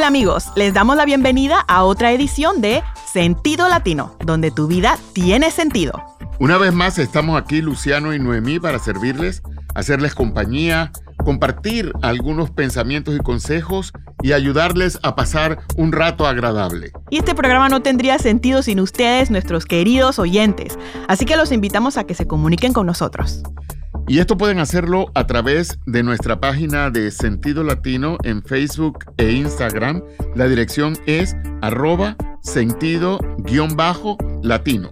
Hola amigos, les damos la bienvenida a otra edición de Sentido Latino, donde tu vida tiene sentido. Una vez más estamos aquí Luciano y Noemí para servirles, hacerles compañía, compartir algunos pensamientos y consejos y ayudarles a pasar un rato agradable. Y este programa no tendría sentido sin ustedes, nuestros queridos oyentes, así que los invitamos a que se comuniquen con nosotros. Y esto pueden hacerlo a través de nuestra página de Sentido Latino en Facebook e Instagram. La dirección es @sentido_latino.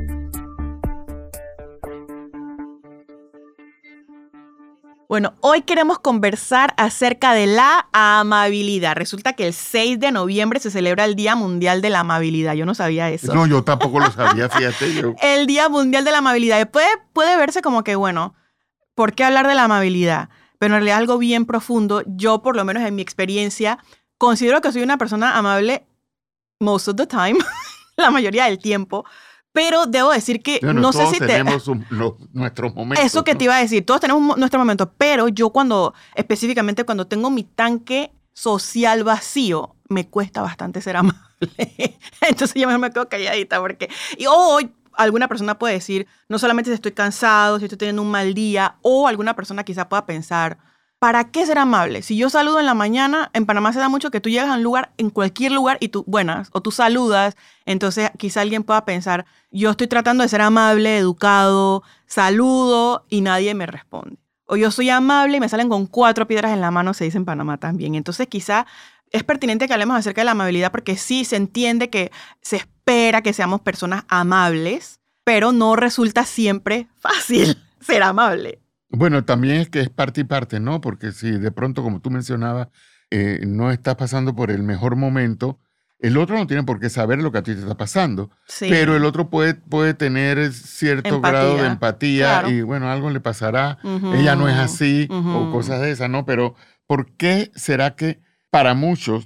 Bueno, hoy queremos conversar acerca de la amabilidad. Resulta que el 6 de noviembre se celebra el Día Mundial de la Amabilidad. Yo no sabía eso. No, yo tampoco lo sabía, fíjate. El Día Mundial de la Amabilidad. Puede verse como que, bueno, ¿por qué hablar de la amabilidad? Pero en realidad es algo bien profundo. Yo, por lo menos en mi experiencia, considero que soy una persona amable most of the time, la mayoría del tiempo. Pero debo decir que bueno, no sé si tenemos nuestros momentos. Eso que te iba a decir, todos tenemos nuestros momentos, pero yo específicamente cuando tengo mi tanque social vacío, me cuesta bastante ser amable. Entonces yo mejor me quedo calladita porque... Y hoy alguna persona puede decir, no solamente si estoy cansado, si estoy teniendo un mal día, o alguna persona quizá pueda pensar, ¿para qué ser amable? Si yo saludo en la mañana, en Panamá se da mucho que tú llegas a un lugar, en cualquier lugar, y tú, buenas, o tú saludas, entonces quizá alguien pueda pensar, yo estoy tratando de ser amable, educado, saludo, y nadie me responde. O yo soy amable y me salen con 4 piedras en la mano, se dice en Panamá también. Entonces quizá es pertinente que hablemos acerca de la amabilidad, porque sí se entiende que se espera que seamos personas amables, pero no resulta siempre fácil ser amable. Bueno, también es que es parte y parte, ¿no? Porque si de pronto, como tú mencionabas, no estás pasando por el mejor momento, el otro no tiene por qué saber lo que a ti te está pasando. Sí. Pero el otro puede tener cierto grado de empatía, claro. Y bueno, algo le pasará, ella no es así, o cosas de esas, ¿no? Pero ¿por qué será que para muchos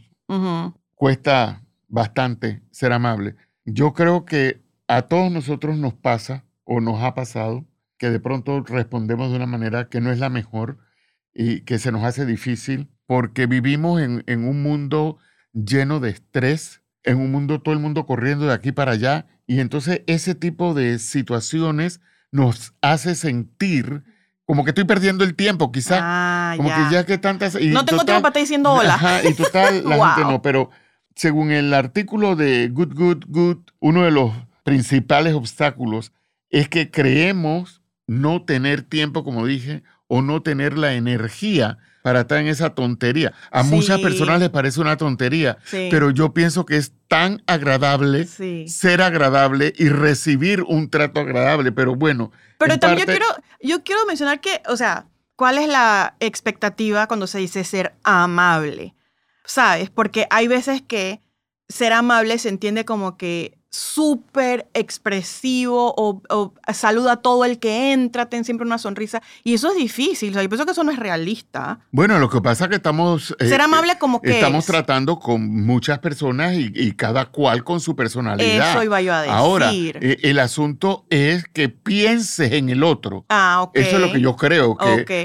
cuesta bastante ser amable? Yo creo que a todos nosotros nos pasa o nos ha pasado que de pronto respondemos de una manera que no es la mejor y que se nos hace difícil porque vivimos en un mundo lleno de estrés, en un mundo, todo el mundo corriendo de aquí para allá, y entonces ese tipo de situaciones nos hace sentir como que estoy perdiendo el tiempo, quizá, como que ya que tantas... Y no tengo tiempo para estar diciendo hola. Ajá, y total, la gente no, pero según el artículo de Good, uno de los principales obstáculos es que creemos no tener tiempo, como dije, o no tener la energía para estar en esa tontería. A muchas personas les parece una tontería, pero yo pienso que es tan agradable ser agradable y recibir un trato agradable, pero bueno. Pero también yo quiero mencionar que, o sea, ¿cuál es la expectativa cuando se dice ser amable? ¿Sabes? Porque hay veces que ser amable se entiende como que súper expresivo o saluda a todo el que entra, ten siempre una sonrisa. Y eso es difícil. O sea, yo pienso que eso no es realista. Bueno, lo que pasa es que estamos... ser amable como que estamos tratando con muchas personas y cada cual con su personalidad. Eso iba yo a decir. Ahora, el asunto es que pienses en el otro. Ok. Eso es lo que yo creo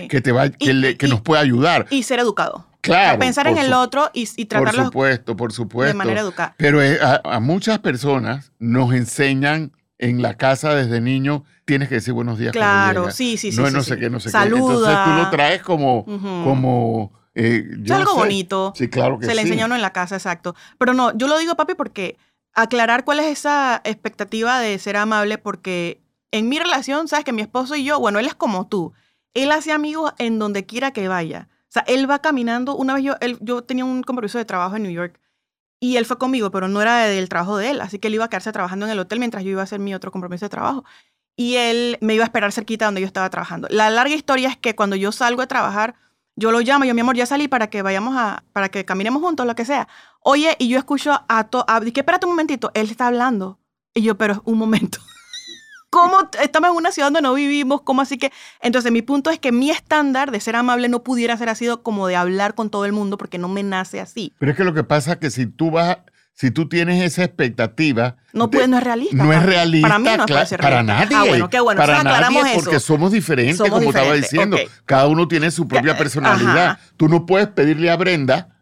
que nos puede ayudar. Y ser educado. Claro. O sea, pensar en el otro y tratarlo por supuesto. De manera educada. Pero a muchas personas nos enseñan en la casa desde niño, tienes que decir buenos días. Claro, sí. No sé qué. Saluda. Entonces tú lo traes como es algo bonito. Sí, claro que sí. Se le enseña a uno en la casa, exacto. Pero no, yo lo digo, papi, porque aclarar cuál es esa expectativa de ser amable, porque en mi relación, sabes que mi esposo y yo, bueno, él es como tú. Él hace amigos en donde quiera que vaya. O sea, él va caminando. Una vez yo tenía un compromiso de trabajo en New York y él fue conmigo, pero no era del trabajo de él. Así que él iba a quedarse trabajando en el hotel mientras yo iba a hacer mi otro compromiso de trabajo. Y él me iba a esperar cerquita donde yo estaba trabajando. La larga historia es que cuando yo salgo de trabajar, yo lo llamo, mi amor, ya salí para que para que caminemos juntos, lo que sea. Oye, y yo escucho dije, espérate un momentito, él está hablando. Y yo, pero un momento. ¿Cómo estamos en una ciudad donde no vivimos? ¿Cómo así que? Entonces, mi punto es que mi estándar de ser amable no pudiera ser así como de hablar con todo el mundo porque no me nace así. Pero es que lo que pasa es que si tú tienes esa expectativa... No es realista. No es realista. Para mí no puede ser realista. Para nadie. Ah, bueno, qué bueno. Para aclaramos nadie, eso. porque somos diferentes, como estaba diciendo. Okay. Cada uno tiene su propia personalidad. Ajá. Tú no puedes pedirle a Brenda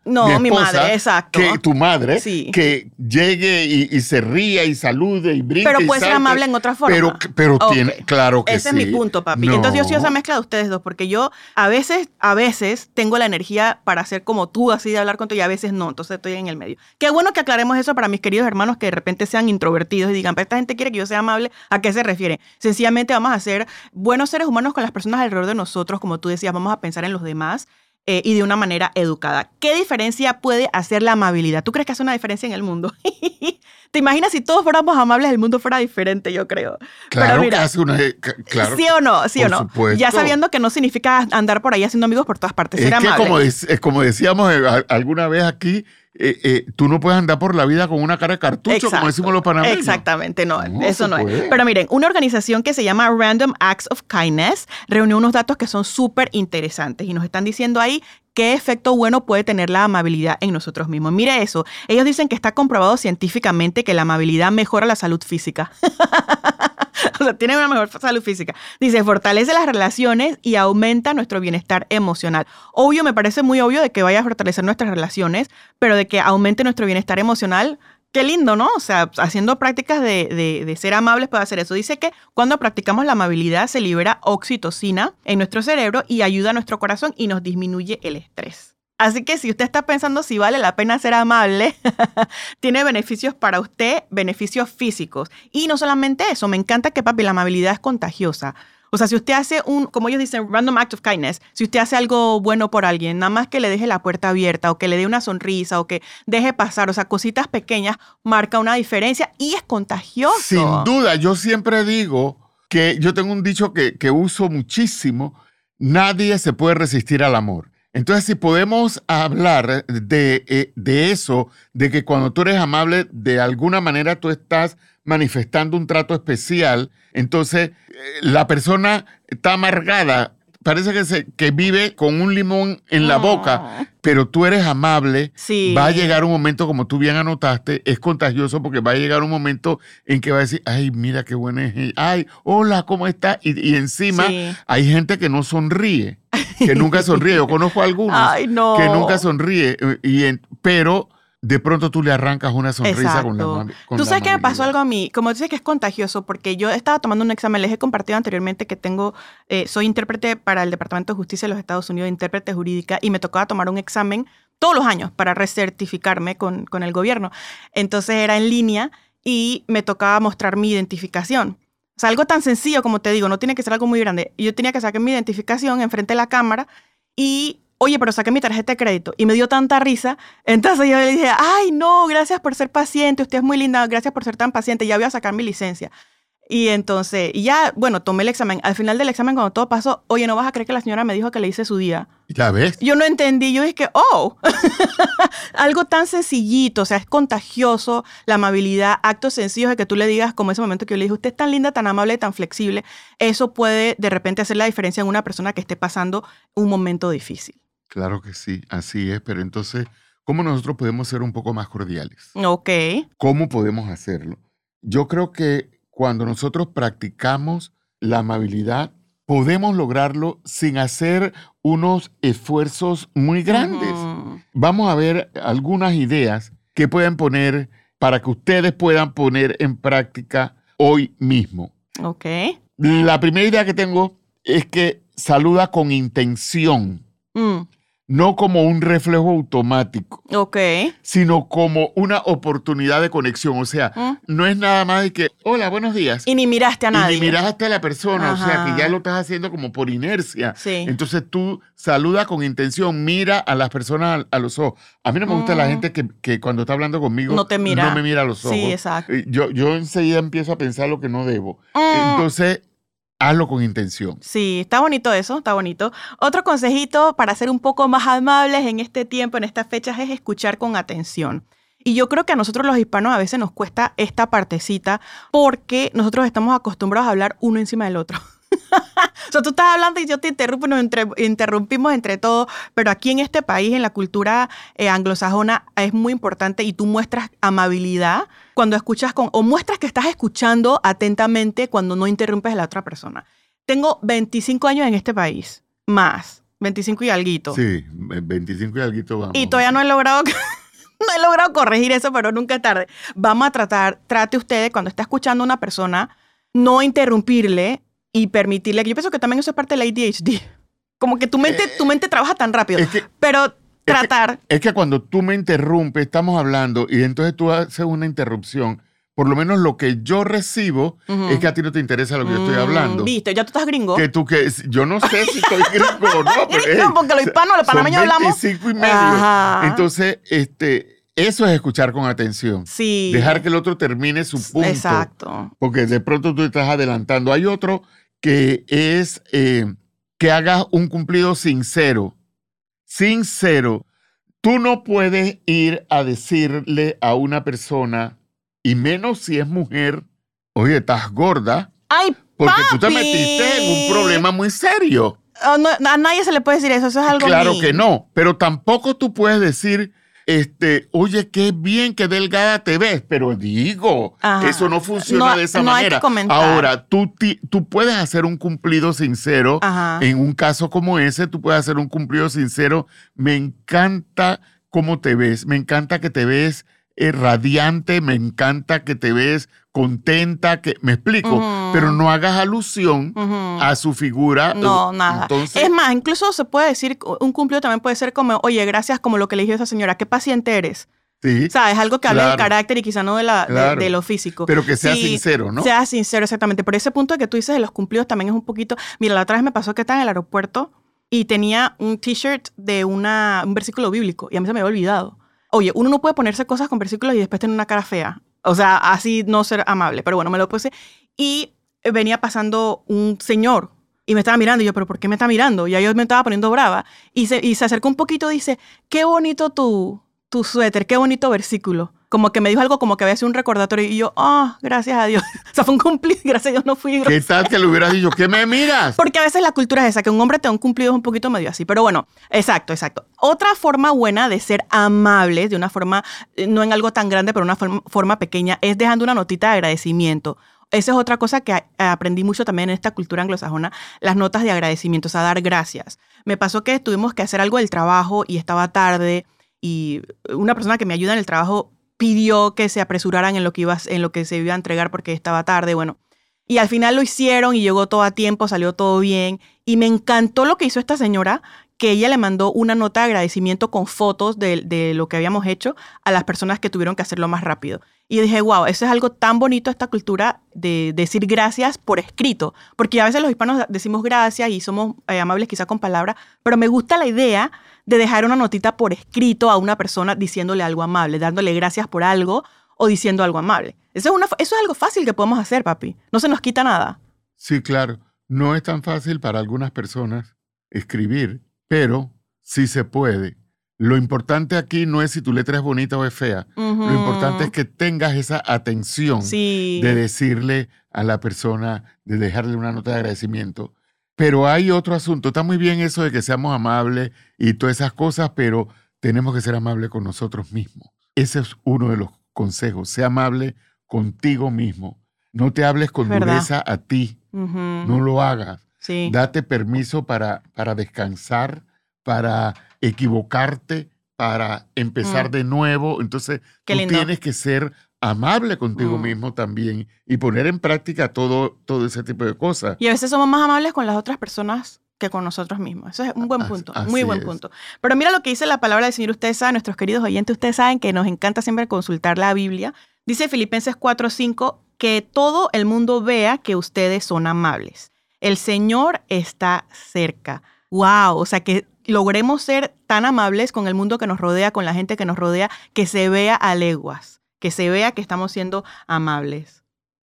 No, mi madre, exacto. Que tu madre, sí. que llegue y se ría y salude y brinque. Pero puede ser amable en otra forma. Pero tiene, claro que Ese sí. es mi punto, papi. No. Entonces yo soy esa mezcla de ustedes dos, porque yo a veces tengo la energía para ser como tú, así de hablar con tú, y a veces no. Entonces estoy en el medio. Qué bueno que aclaremos eso para mis queridos hermanos que de repente sean introvertidos y digan, pero esta gente quiere que yo sea amable. ¿A qué se refiere? Sencillamente vamos a ser buenos seres humanos con las personas alrededor de nosotros, como tú decías, vamos a pensar en los demás. Y de una manera educada. ¿Qué diferencia puede hacer la amabilidad? ¿Tú crees que hace una diferencia en el mundo? ¿Te imaginas si todos fuéramos amables, el mundo fuera diferente? Yo creo. Claro. Pero mira, que hace una... Claro, ¿sí o no? ¿Sí o no? Supuesto. Ya sabiendo que no significa andar por ahí haciendo amigos por todas partes. Ser amable. Como decíamos alguna vez aquí, tú no puedes andar por la vida con una cara de cartucho, exacto, como decimos los panameños. Exactamente, no, eso no es. Pero miren, una organización que se llama Random Acts of Kindness reunió unos datos que son súper interesantes y nos están diciendo ahí qué efecto bueno puede tener la amabilidad en nosotros mismos. Mire eso, ellos dicen que está comprobado científicamente que la amabilidad mejora la salud física. O sea, tiene una mejor salud física. Dice, fortalece las relaciones y aumenta nuestro bienestar emocional. Obvio, me parece muy obvio de que vaya a fortalecer nuestras relaciones, pero de que aumente nuestro bienestar emocional, qué lindo, ¿no? O sea, haciendo prácticas de ser amables puede hacer eso. Dice que cuando practicamos la amabilidad se libera oxitocina en nuestro cerebro y ayuda a nuestro corazón y nos disminuye el estrés. Así que si usted está pensando si vale la pena ser amable, tiene beneficios para usted, beneficios físicos. Y no solamente eso, me encanta que, papi, la amabilidad es contagiosa. O sea, si usted hace como ellos dicen, random act of kindness, si usted hace algo bueno por alguien, nada más que le deje la puerta abierta o que le dé una sonrisa o que deje pasar, o sea, cositas pequeñas, marca una diferencia y es contagioso. Sin duda, yo siempre digo que yo tengo un dicho que uso muchísimo, nadie se puede resistir al amor. Entonces, si podemos hablar de eso, de que cuando tú eres amable, de alguna manera tú estás manifestando un trato especial, entonces la persona está amargada, parece que vive con un limón en la boca, pero tú eres amable, sí. Va a llegar un momento, como tú bien anotaste, es contagioso porque va a llegar un momento en que va a decir, ay, mira qué buena es ella, ay, hola, ¿cómo está? Y encima sí. Hay gente que no sonríe, que nunca sonríe. Yo conozco a algunos ay, no. que nunca sonríe, pero de pronto tú le arrancas una sonrisa. Exacto. con ¿Tú la sabes que me amabilidad. pasó algo a mí? Como dices que es contagioso, porque yo estaba tomando un examen, les he compartido anteriormente que soy intérprete para el Departamento de Justicia de los Estados Unidos, intérprete jurídica, y me tocaba tomar un examen todos los años para recertificarme con el gobierno. Entonces era en línea y me tocaba mostrar mi identificación. O sea, algo tan sencillo como te digo, no tiene que ser algo muy grande. Yo tenía que sacar mi identificación enfrente de la cámara y, oye, pero saqué mi tarjeta de crédito. Y me dio tanta risa. Entonces yo le dije, ay, no, gracias por ser paciente. Usted es muy linda, gracias por ser tan paciente. Ya voy a sacar mi licencia. Y entonces, ya, bueno, tomé el examen. Al final del examen, cuando todo pasó, oye, no vas a creer que la señora me dijo que le hice su día. ¿Ya ves? Yo no entendí. Yo dije, algo tan sencillito, o sea, es contagioso, la amabilidad, actos sencillos de que tú le digas, como ese momento que yo le dije, usted es tan linda, tan amable, tan flexible. Eso puede de repente hacer la diferencia en una persona que esté pasando un momento difícil. Claro que sí, así es. Pero entonces, ¿cómo nosotros podemos ser un poco más cordiales? Ok. ¿Cómo podemos hacerlo? Yo creo que cuando nosotros practicamos la amabilidad, podemos lograrlo sin hacer unos esfuerzos muy grandes. Vamos a ver algunas ideas que pueden poner para que ustedes puedan poner en práctica hoy mismo. Ok. La primera idea que tengo es que saluda con intención. No como un reflejo automático, sino como una oportunidad de conexión. O sea, no es nada más de que, hola, buenos días. Y ni miraste a nadie. Y ni miraste a la persona. Ajá. O sea, que ya lo estás haciendo como por inercia. Sí. Entonces tú saluda con intención, mira a las personas a los ojos. A mí no me gusta la gente que cuando está hablando conmigo no te mira. No me mira a los ojos. Sí, exacto. Yo enseguida empiezo a pensar lo que no debo. Entonces, hazlo con intención. Sí, está bonito eso, está bonito. Otro consejito para ser un poco más amables en este tiempo, en estas fechas, es escuchar con atención. Y yo creo que a nosotros los hispanos a veces nos cuesta esta partecita porque nosotros estamos acostumbrados a hablar uno encima del otro. O sea, tú estás hablando y yo te interrumpo, nos interrumpimos entre todos, pero aquí en este país, en la cultura anglosajona, es muy importante y tú muestras amabilidad cuando escuchas o muestras que estás escuchando atentamente cuando no interrumpes a la otra persona. Tengo 25 años en este país, más. 25 y alguito. Sí, 25 y alguito vamos. Y todavía no he logrado corregir eso, pero nunca es tarde. Vamos a trate usted, cuando está escuchando a una persona, no interrumpirle y permitirle, que yo pienso que también eso es parte del ADHD. Como que tu mente trabaja tan rápido, pero tratar. Es que cuando tú me interrumpes, estamos hablando y entonces tú haces una interrupción. Por lo menos lo que yo recibo es que a ti no te interesa lo que yo estoy hablando. Viste, ya tú estás gringo. Yo no sé si estoy gringo o no. Pero, porque los hispanos, los panameños hablamos. 25 y medio. Ajá. Entonces, eso es escuchar con atención. Sí. Dejar que el otro termine su punto. Exacto. Porque de pronto tú estás adelantando. Hay otro que es que hagas un cumplido sincero. Sincero. Tú no puedes ir a decirle a una persona, y menos si es mujer, oye, estás gorda. ¡Ay, porque papi! Tú te metiste en un problema muy serio. No, a nadie se le puede decir eso es algo Claro mío. que no, pero tampoco tú puedes decir, oye, qué bien, qué delgada te ves, pero digo, Ajá. eso no funciona de esa manera. Hay que comentar. Ahora, tú puedes hacer un cumplido sincero. Ajá. En un caso como ese, tú puedes hacer un cumplido sincero. Me encanta cómo te ves, me encanta que te ves radiante, me encanta que te ves contenta, me explico, pero no hagas alusión a su figura. No, nada. Entonces, es más, incluso se puede decir, un cumplido también puede ser como, oye, gracias, como lo que le dije a esa señora, qué paciente eres. sí, O sea, es algo que habla del carácter y quizá no de lo físico. Pero que sea sincero, ¿no? Sea sincero, exactamente. Por ese punto que tú dices de los cumplidos también es un poquito... Mira, la otra vez me pasó que estaba en el aeropuerto y tenía un t-shirt de un versículo bíblico y a mí se me había olvidado. Oye, uno no puede ponerse cosas con versículos y después tener una cara fea. O sea, así no ser amable. Pero bueno, me lo puse y venía pasando un señor y me estaba mirando. Y yo, ¿pero por qué me está mirando? Y yo me estaba poniendo brava. Y se acercó un poquito y dice, qué bonito tu suéter, qué bonito versículo. Como que me dijo algo como que había sido un recordatorio. Y yo, gracias a Dios. O sea, fue un cumplido. Gracias a Dios no fui grosera. ¿Qué tal que le hubieras dicho? ¿Qué me miras? Porque a veces la cultura es esa, que un hombre te da un cumplido es un poquito medio así. Pero bueno, exacto. Otra forma buena de ser amables, de una forma, no en algo tan grande, pero una forma pequeña, es dejando una notita de agradecimiento. Esa es otra cosa que aprendí mucho también en esta cultura anglosajona, las notas de agradecimiento, o sea, dar gracias. Me pasó que tuvimos que hacer algo del trabajo y estaba tarde y una persona que me ayuda en el trabajo pidió que se apresuraran en lo que se iba a entregar porque estaba tarde, bueno. Y al final lo hicieron y llegó todo a tiempo, salió todo bien. Y me encantó lo que hizo esta señora, que ella le mandó una nota de agradecimiento con fotos de lo que habíamos hecho a las personas que tuvieron que hacerlo más rápido. Y dije, wow, eso es algo tan bonito, esta cultura de decir gracias por escrito. Porque a veces los hispanos decimos gracias y somos amables quizá con palabras, pero me gusta la idea de dejar una notita por escrito a una persona diciéndole algo amable, dándole gracias por algo o diciendo algo amable. Eso es algo fácil que podemos hacer, papi. No se nos quita nada. Sí, claro. No es tan fácil para algunas personas escribir, pero sí se puede. Lo importante aquí no es si tu letra es bonita o es fea. Lo importante es que tengas esa atención de decirle a la persona, de dejarle una nota de agradecimiento. Pero hay otro asunto. Está muy bien eso de que seamos amables y todas esas cosas, pero tenemos que ser amables con nosotros mismos. Ese es uno de los consejos. Sé amable contigo mismo. No te hables con dureza a ti. No lo hagas. Sí. Date permiso para descansar, para equivocarte, para empezar de nuevo. Entonces, tú tienes que ser amable contigo mismo también y poner en práctica todo ese tipo de cosas. Y a veces somos más amables con las otras personas que con nosotros mismos. Eso es un buen punto, muy buen punto. Pero mira lo que dice la palabra del Señor. Ustedes saben, nuestros queridos oyentes, ustedes saben que nos encanta siempre consultar la Biblia. Dice Filipenses 4:5 que todo el mundo vea que ustedes son amables. El Señor está cerca. ¡Wow! O sea, que logremos ser tan amables con el mundo que nos rodea, con la gente que nos rodea, que se vea a leguas, que se vea que estamos siendo amables.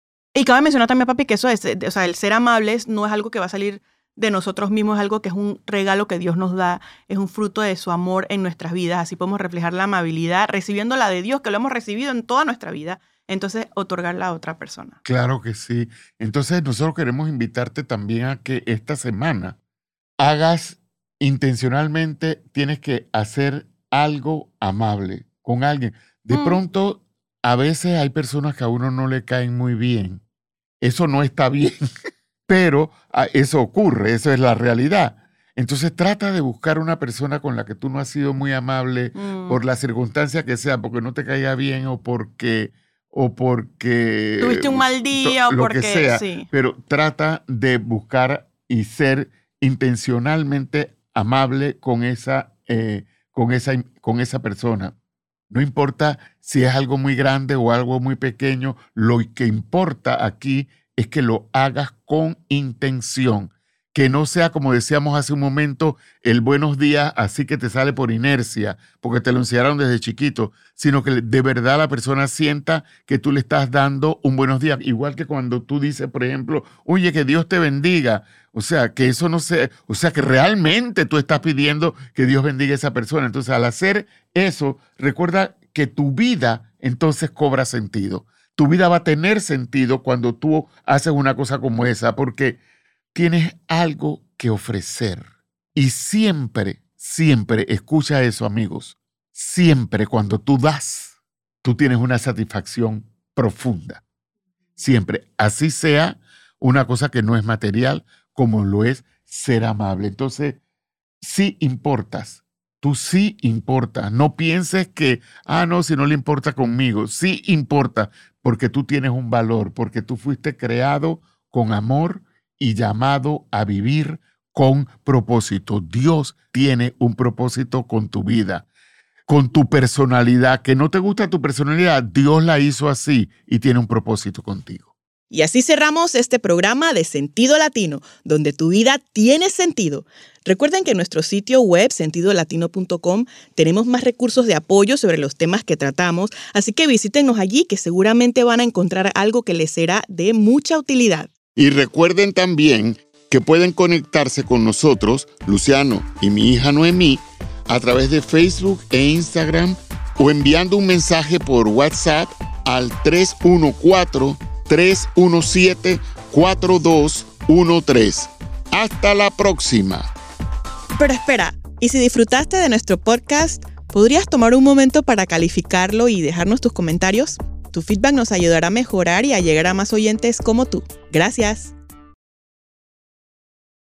Y cabe mencionar también, papi, que eso es, o sea, el ser amables no es algo que va a salir de nosotros mismos, es algo que es un regalo que Dios nos da, es un fruto de su amor en nuestras vidas. Así podemos reflejar la amabilidad, recibiendo la de Dios, que lo hemos recibido en toda nuestra vida. Entonces, otorgarla a otra persona. Claro que sí. Entonces, nosotros queremos invitarte también a que esta semana hagas intencionalmente, tienes que hacer algo amable con alguien. De pronto, a veces hay personas que a uno no le caen muy bien. Eso no está bien, pero eso ocurre, eso es la realidad. Entonces trata de buscar una persona con la que tú no has sido muy amable por la circunstancia que sea, porque no te caiga bien o porque tuviste un mal día o lo porque que sea, sí. pero trata de buscar y ser intencionalmente amable con esa persona. No importa si es algo muy grande o algo muy pequeño, lo que importa aquí es que lo hagas con intención. Que no sea, como decíamos hace un momento, el buenos días así que te sale por inercia, porque te lo enseñaron desde chiquito, sino que de verdad la persona sienta que tú le estás dando un buenos días. Igual que cuando tú dices, por ejemplo, oye, que Dios te bendiga. O sea, que eso no sea, o sea, que realmente tú estás pidiendo que Dios bendiga a esa persona. Entonces, al hacer eso, recuerda que tu vida entonces cobra sentido. Tu vida va a tener sentido cuando tú haces una cosa como esa, porque tienes algo que ofrecer. Y siempre, siempre, escucha eso, amigos, siempre cuando tú das, tú tienes una satisfacción profunda. Siempre, así sea una cosa que no es material, como lo es ser amable. Entonces, sí importas. Tú sí importas. No pienses que, no, si no le importa conmigo. Sí importa, porque tú tienes un valor, porque tú fuiste creado con amor y llamado a vivir con propósito. Dios tiene un propósito con tu vida, con tu personalidad. Que no te gusta tu personalidad, Dios la hizo así y tiene un propósito contigo. Y así cerramos este programa de Sentido Latino, donde tu vida tiene sentido. Recuerden que en nuestro sitio web, sentidolatino.com, tenemos más recursos de apoyo sobre los temas que tratamos, así que visítenos allí, que seguramente van a encontrar algo que les será de mucha utilidad. Y recuerden también que pueden conectarse con nosotros, Luciano y mi hija Noemí, a través de Facebook e Instagram o enviando un mensaje por WhatsApp al 314-317-4213. Hasta la próxima. Pero espera, ¿y si disfrutaste de nuestro podcast, podrías tomar un momento para calificarlo y dejarnos tus comentarios? Tu feedback nos ayudará a mejorar y a llegar a más oyentes como tú. Gracias.